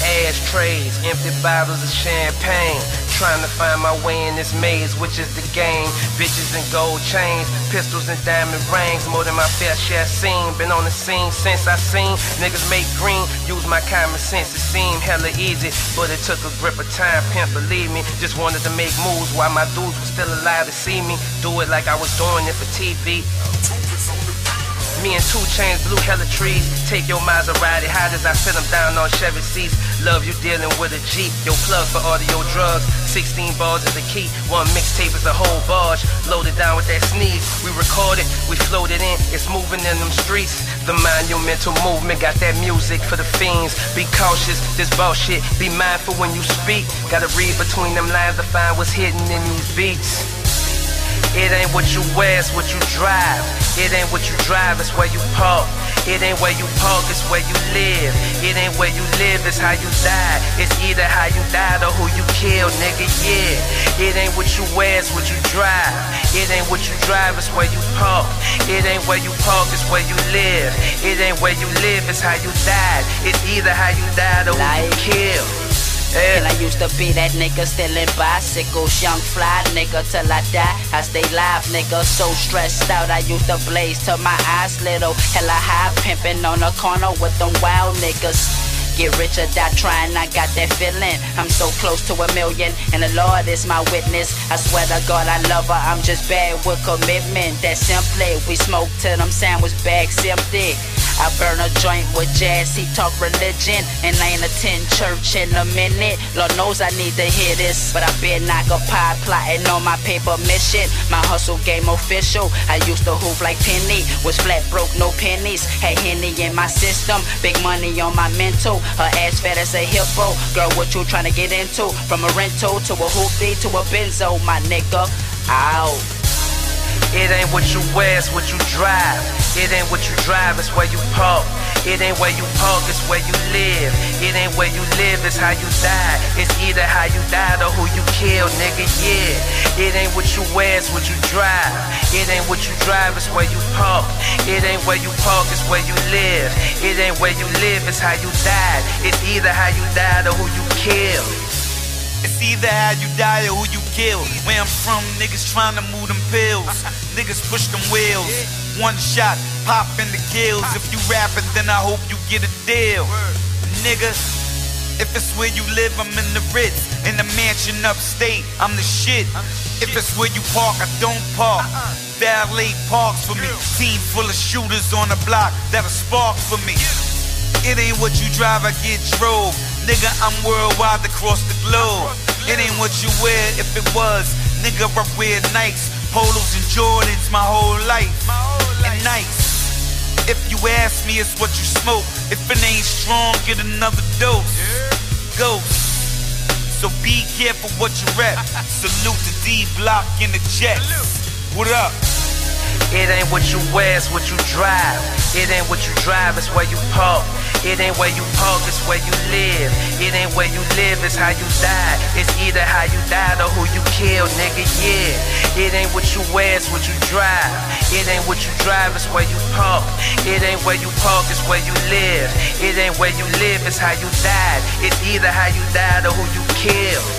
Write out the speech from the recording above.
ashtrays, empty bottles of champagne. Trying to find my way in this maze, which is the game. Bitches and gold chains, pistols and diamond rings. More than my fair share seen. Been on the scene since I seen niggas make green. Use my common sense, it seemed hella easy, but it took a grip of time, pimp, believe me. Just wanted to make moves while my dudes were still alive to see me. Do it like I was doing it for TV. Me and 2 Chainz blew hella trees. Take your Maserati, high as I sit them down on Chevy seats. Love you dealing with a Jeep. Yo, plug for audio drugs. 16 bars is the key. 1 mixtape is a whole barge. Loaded down with that sneeze. We record it, we float it in. It's moving in them streets. The monumental movement got that music for the fiends. Be cautious, this bullshit. Be mindful when you speak. Gotta read between them lines to find what's hidden in these beats. It ain't what you wear, it's what you drive. It ain't what you drive, it's where you park. It ain't where you park, it's where you live. It ain't where you live, it's how you die. It's either how you died or who you killed, nigga, yeah. It ain't what you wear, it's what you drive. It ain't what you drive, it's where you park. It ain't where you park, it's where you live. It ain't where you live, it's how you died. It's either how you died or who you killed. And I used to be that nigga stealing bicycles, young fly nigga till I die. I stay live, nigga, so stressed out. I used to blaze till my eyes little. Hella high pimping on the corner with them wild niggas. Get rich or die trying, I got that feeling. I'm so close to $1 million, and the Lord is my witness. I swear to God I love her, I'm just bad with commitment. That simply, we smoke till them sandwich bags empty. I burn a joint with Jazz, he talk religion, and I ain't attend church in a minute. Lord knows I need to hear this, but I been knock a pie plotting on my paper mission. My hustle game official, I used to hoop like Penny. Was flat broke, no pennies, had Henny in my system. Big money on my mental, her ass fat as a hippo. Girl, what you tryna get into? From a rental to a hoopty to a benzo, my nigga. Ow. It ain't what you wear, it's what you drive. It ain't what you drive, it's where you park. It ain't where you park, it's where you live. It ain't where you live, it's how you die. It's either how you died or who you killed, nigga, yeah. It ain't what you wear, it's what you drive. It ain't what you drive, it's where you park. It ain't where you park, it's where you live. It ain't where you live, it's how you died. It's either how you died or who you killed. It's either how you die or who you kill. Where I'm from, niggas trying to move them pills. Niggas push them wheels. One shot, pop in the gills. If you rapping, then I hope you get a deal. Nigga, if it's where you live, I'm in the Ritz. In the mansion upstate, I'm the shit. If it's where you park, I don't park. Valet parks for me. Team full of shooters on the block that'll spark for me. It ain't what you drive, I get drove. Nigga, I'm worldwide across the globe. It ain't what you wear, if it was. Nigga, I wear Nikes, Polos and Jordans my whole life. And nice. If you ask me, it's what you smoke. If it ain't strong, get another dose. Ghost. So be careful what you rep. Salute the D-Block in the Jets. What up? It ain't what you wear, it's what you drive. It ain't what you drive, it's where you park. It ain't where you park, it's where you live. It ain't where you live, it's how you died. It's either how you died or who you killed, nigga, yeah. It ain't what you wear, it's what you drive. It ain't what you drive, it's where you park. It ain't where you park, it's where you live. It ain't where you live, it's how you died. It's either how you died or who you killed.